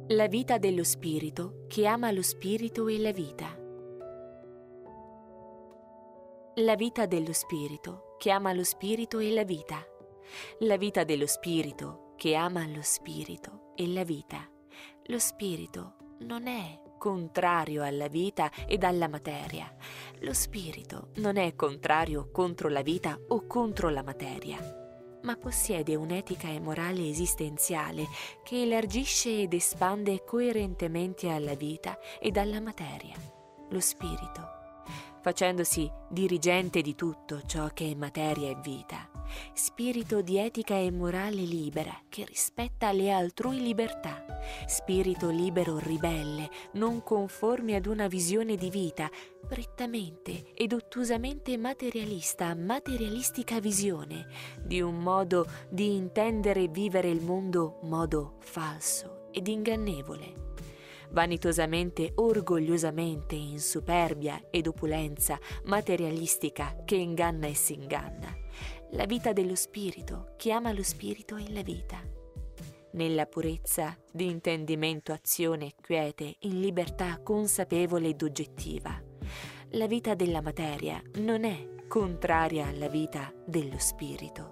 La vita dello spirito che ama lo spirito e la vita. La vita dello spirito che ama lo spirito e la vita. La vita dello spirito che ama lo spirito e la vita. Lo spirito non è contrario alla vita ed alla materia. Lo spirito non è contrario contro la vita o contro la materia, ma possiede un'etica e morale esistenziale che elargisce ed espande coerentemente alla vita ed alla materia, lo spirito, facendosi dirigente di tutto ciò che è materia e vita, spirito di etica e morale libera che rispetta le altrui libertà, spirito libero ribelle, non conforme ad una visione di vita, prettamente ed ottusamente materialistica visione, di un modo di intendere e vivere il mondo modo falso ed ingannevole. Vanitosamente, orgogliosamente, in superbia ed opulenza materialistica che inganna e s'inganna. La vita dello spirito che ama lo spirito e la vita. Nella purezza di intendimento, azione e quiete, in libertà consapevole ed oggettiva. La vita della materia non è contraria alla vita dello spirito,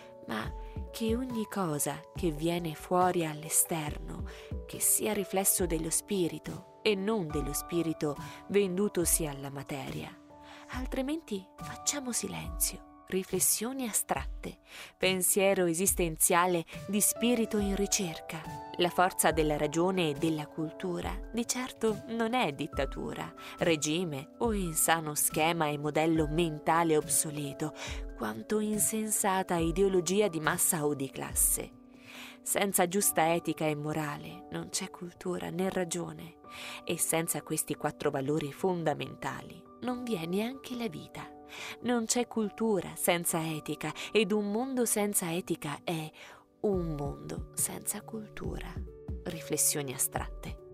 ma che ogni cosa che viene fuori all'esterno, che sia riflesso dello spirito e non dello spirito vendutosi alla materia. Altrimenti facciamo silenzio, riflessioni astratte, pensiero esistenziale di spirito in ricerca. La forza della ragione e della cultura di certo non è dittatura, regime o insano schema e modello mentale obsoleto, quanto insensata ideologia di massa o di classe. Senza giusta etica e morale non c'è cultura né ragione, e senza questi 4 valori fondamentali non vi è neanche la vita. Non c'è cultura senza etica, ed un mondo senza etica è un mondo senza cultura. Riflessioni astratte.